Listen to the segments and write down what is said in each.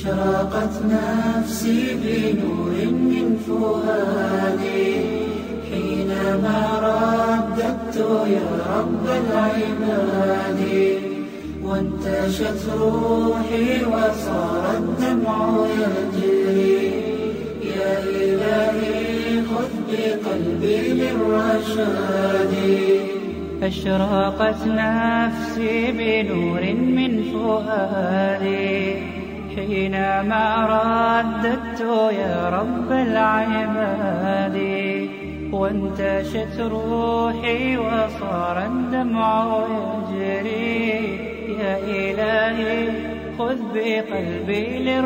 أشرقت نفسي بنور من فؤادي حينما رددت يا رب العباد، وانتشت روحي وصار الدمع يجري. يا إلهي خذ بقلبي للرشاد. أشرقت نفسي بنور من فؤادي حينما رددت يا رب العباد، وانتشت روحي وصار الدمع يجري. يا إلهي خذ بقلبي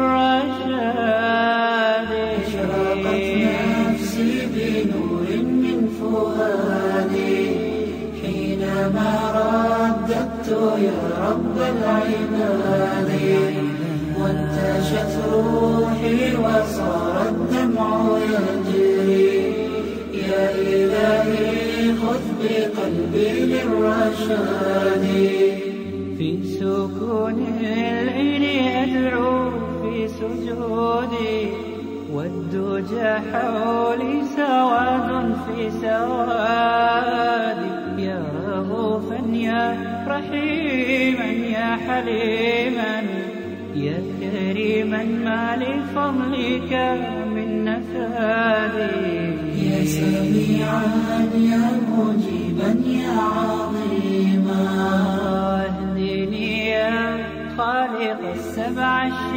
للرشاد. أشرقت نفسي بنور من فؤادي حينما رددت يا رب العباد، وانتشت روحي وصار الدمع يجري. يا إلهي خذ بقلبي للرشاد. في سكون العين أدعو في سجودي، والدجى حولي سواد في سوادي. يا رؤوفا يا رحيما يا حليما يا كريما ما لفضلك من نفادي. يا سميعا يا مجيبا يا عظيما اهدني يا خالق السبع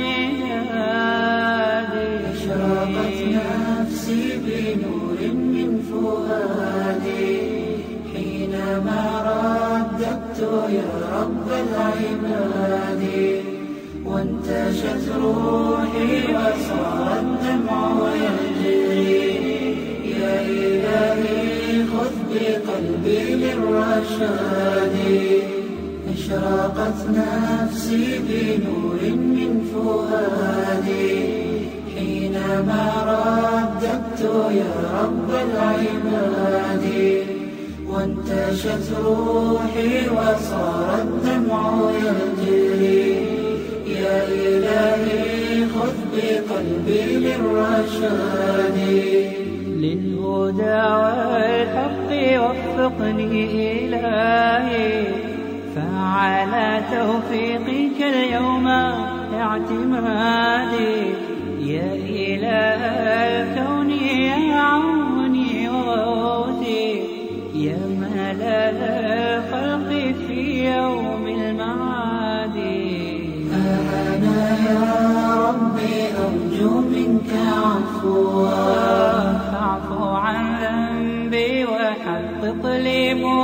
الشداد. أشرقت نفسي بنور من فؤادي حينما رددت يا رب العباد، وانتشت روحي وصار الدمع يجري. يا إلهي خذ بقلبي للرشاد. أشرقت نفسي بنور من فؤادي حينما رددت يا رب العباد، وانتشت روحي وصار الدمع يجري. يا إلهي خذ بقلبي للرشاد. للهدى والحق وفقني إلهي، فعلى توفيقك اليوم اعتمادي. يا إله الكون يا عوني وغوثي، يا ملاذ الخلق في يوم المعاد. أنا يا ربي أرجو منك عفوا، فاعف عن ذنبي وحقق لي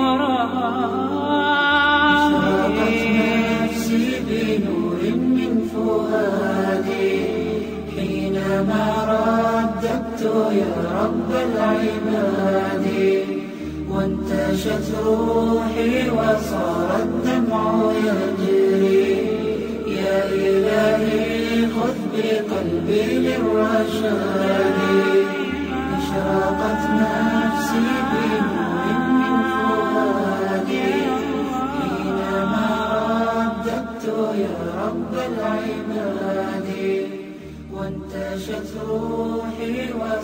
مرادي. نفسي بنور من فؤادي حينما رددت يا رب العباد، وانتشت روحي وصار الدمع يجري. يا إلهي خذ بقلبي للرشاد. أشرقت نفسي بنور من فؤادي حينما رددت يا رب العباد، وانتشت روحي